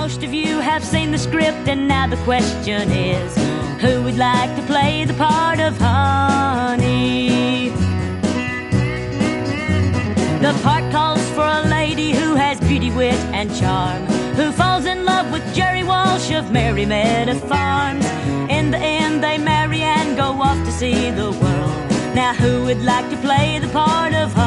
most of you have seen the script, and now the question is, who would like to play the part of Honey? The part calls for a lady who has beauty, wit, and charm, who falls in love with Jerry Walsh of Merry Meadow Farms. In the end, they marry and go off to see the world. Now, who would like to play the part of Honey?